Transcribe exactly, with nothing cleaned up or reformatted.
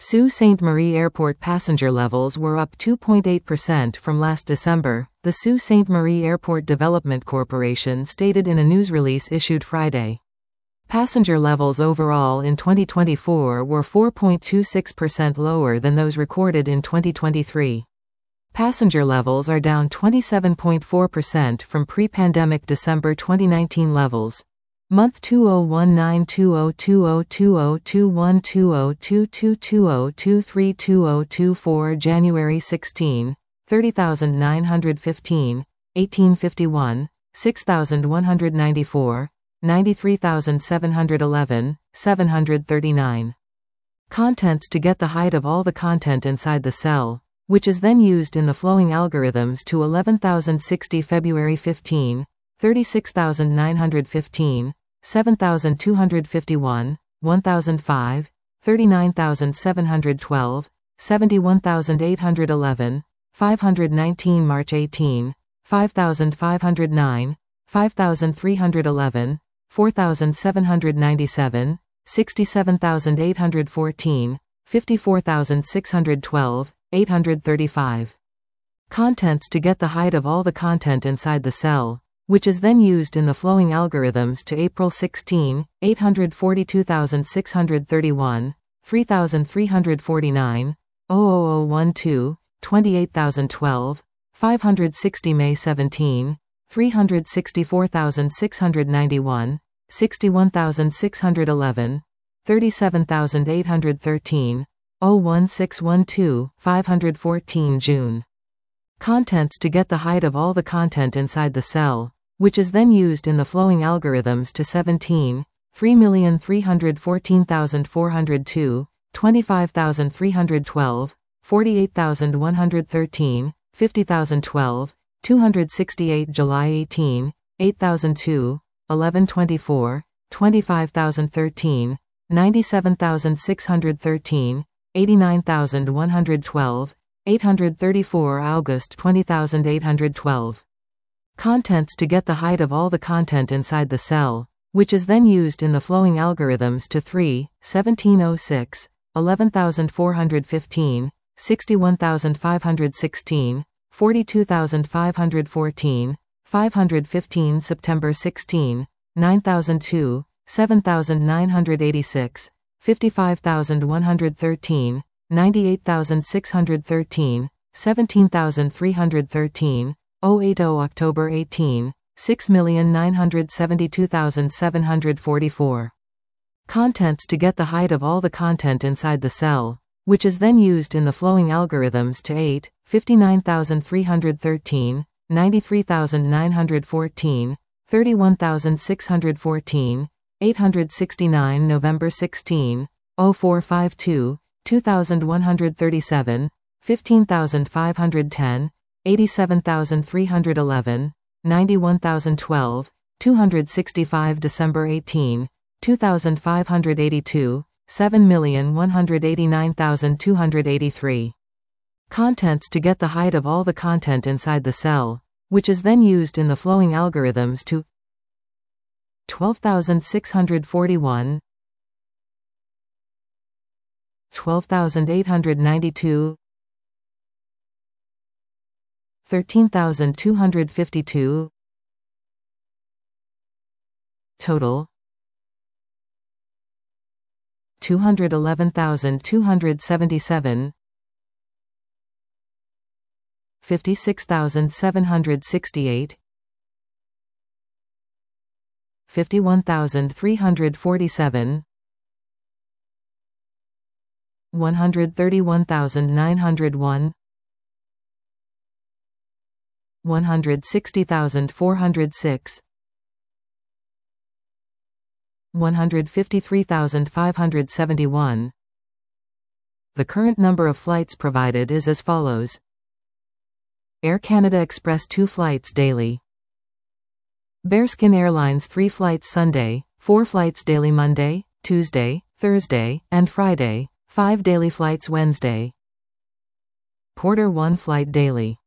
Sault Ste. Marie Airport passenger levels were up two point eight percent from last December, the Sault Ste. Marie Airport Development Corporation stated in a news release issued Friday. Passenger levels overall in twenty twenty-four were four point two six percent lower than those recorded in twenty twenty-three. Passenger levels are down twenty-seven point four percent from pre-pandemic December twenty nineteen levels. Month two zero one nine two zero two zero two zero two one two zero two two two zero two three two zero two four January sixteenth, thirty thousand nine hundred fifteen, eighteen fifty-one, six thousand one hundred ninety-four, ninety-three thousand seven hundred eleven, seven hundred thirty-nine. Contents to get the height of all the content inside the cell, which is then used in the flowing algorithms to eleven thousand sixty February fifteenth, thirty-six thousand nine hundred fifteen, seven thousand two hundred fifty-one, one thousand five, thirty-nine thousand seven hundred twelve, seventy-one thousand eight hundred eleven, five hundred nineteen March eighteenth, five thousand five hundred nine, five thousand three hundred eleven, four thousand seven hundred ninety-seven, sixty-seven thousand eight hundred fourteen, fifty-four thousand six hundred twelve, eight hundred thirty-five. Contents to get the height of all the content inside the cell, which is then used in the flowing algorithms to April sixteenth, eight hundred forty-two thousand six hundred thirty-one, three thousand three hundred forty-nine, zero zero twelve, twenty-eight thousand twelve, five hundred sixty May seventeenth, three hundred sixty-four thousand six hundred ninety-one, sixty-one thousand six hundred eleven, thirty-seven thousand eight hundred thirteen, zero one six twelve, five hundred fourteen June. Contents to get the height of all the content inside the cell, which is then used in the flowing algorithms to seventeen, three million three hundred fourteen thousand four hundred two, twenty-five thousand three hundred twelve, forty-eight thousand one hundred thirteen, fifty thousand twelve, two hundred sixty-eight July eighteenth, eight thousand two, eleven twenty-four, twenty-five thousand thirteen, ninety-seven thousand six hundred thirteen, eighty-nine thousand one hundred twelve, eight hundred thirty-four August twenty thousand eight hundred twelve. Contents to get the height of all the content inside the cell, which is then used in the flowing algorithms to three, seventeen oh six, eleven thousand four hundred fifteen, sixty-one thousand five hundred sixteen, forty-two thousand five hundred fourteen, five hundred fifteen September sixteenth, nine thousand two, seven thousand nine hundred eighty-six, fifty-five thousand one hundred thirteen, ninety-eight thousand six hundred thirteen, seventeen thousand three hundred thirteen, zero eighty October eighteenth, six million nine hundred seventy-two thousand seven hundred forty-four. Contents to get the height of all the content inside the cell, which is then used in the flowing algorithms to eight, fifty-nine thousand three hundred thirteen, ninety-three thousand nine hundred fourteen, thirty-one thousand six hundred fourteen, eight hundred sixty-nine November sixteenth, zero four fifty-two, two thousand one hundred thirty-seven, fifteen thousand five hundred ten, eighty-seven thousand three hundred eleven, ninety-one thousand twelve, two hundred sixty-five December eighteenth, two thousand five hundred eighty-two, seven million one hundred eighty-nine thousand two hundred eighty-three. Contents to get the height of all the content inside the cell, which is then used in the flowing algorithms to twelve thousand six hundred forty-one, twelve thousand eight hundred ninety-two, thirteen thousand two hundred fifty-two. Total two hundred eleven thousand two hundred seventy-seven, fifty-six thousand seven hundred sixty-eight, fifty-one thousand three hundred forty-seven, one hundred thirty-one thousand nine hundred one, one hundred sixty thousand four hundred six, one hundred fifty-three thousand five hundred seventy-one. The current number of flights provided is as follows. Air Canada Express two flights daily. Bearskin Airlines three flights Sunday, four flights daily Monday, Tuesday, Thursday, and Friday, five daily flights Wednesday. Porter one flight daily.